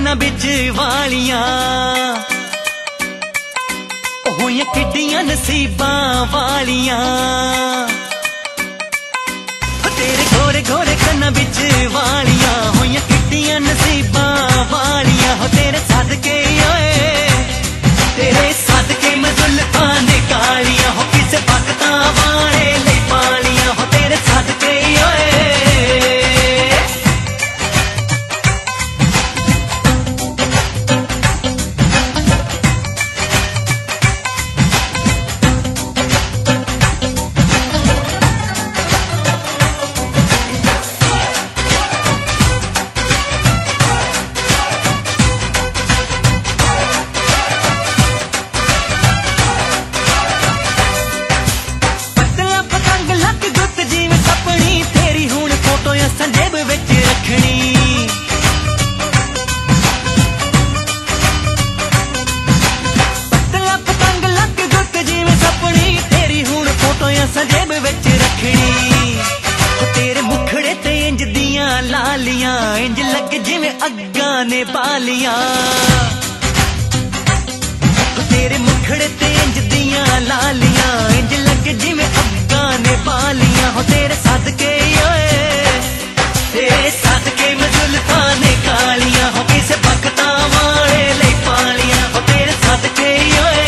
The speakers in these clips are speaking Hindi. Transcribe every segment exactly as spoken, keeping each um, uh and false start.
कन्ना बिच वालियां होइयां किड्डियां नसीबां वालियां। तेरे गोरे गोरे कन्ना बिच वालियां होइयां किड्डियां नसीबां वालियां। हो तेरे सदके ओए तेरे सदके मैं जुल्फां ने कालियां हो किसे भगतां वाले ले पालियां। हो तेरे सदके ओए संजेब विच रखनी। पतला पतंग लग गुत जिवें सपनी तेरी हुण फोटो संजेब विच रखनी। तेरे मुखड़े ते इंज दियां लालियां इंज लग जिवें अग्गां ने बालियां। तेरे मुखड़े ते इंज दियां लालियां इंज लग जिवें अग्गां ने बालियां। हो तेरे सदके ओए तेरे सदके मैं जुल्फां ने कालियां हो किसे भगतां वाले ले पालियां। हो तेरे सदके ओए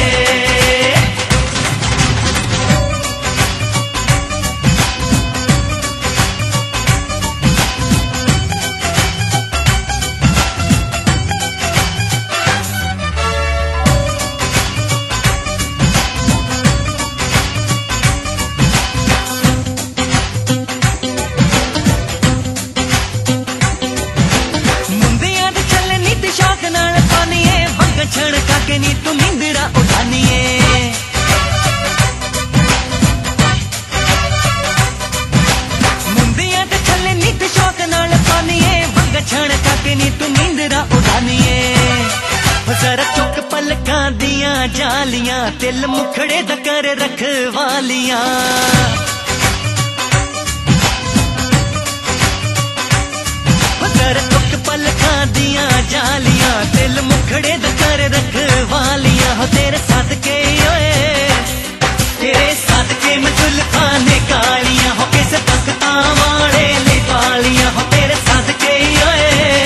छड़का के नी तू नींदड़ा उठानिए। मुंदियां ते छले नी ते शौक नाल पानिए वंग छड़का के नी तू नींदड़ा उठानिए। जरा चुक पलकां दियां जालियां तिल मुखड़े दा कर रखवालियां। जरा चुक पलकां दियां जालियां तिल मुखड़े दा कर रखवालियां। हो तेरे सदके ओए तेरे सदके मैं जुल्फां ने कालियां हो किसे भगतां वाले ले पालियां। हो तेरे सदके ओए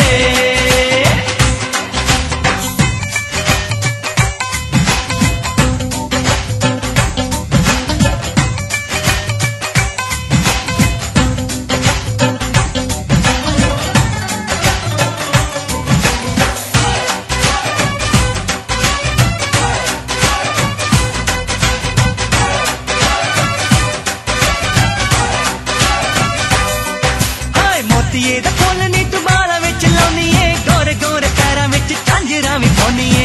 मोतिये दा फुल नी तू बालां विच लाउणीए गोरे गोरे पैरां विच झांजरां वी पाउणीए।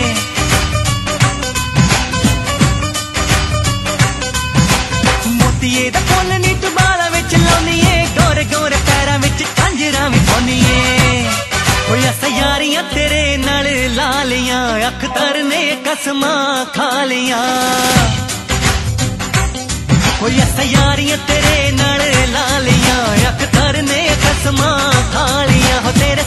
मोतिये दा फुल नी तू बालां विच लाउणीए गोरे गोरे पैरां विच झांजरां वी पाउणीए। होया सयारियां तेरे नाल लालियां अखतर ने कसमां खा लियां। होया सयारियां तेरे नाल लालियां अखतर ने कसमां खा लियां। हो तेरे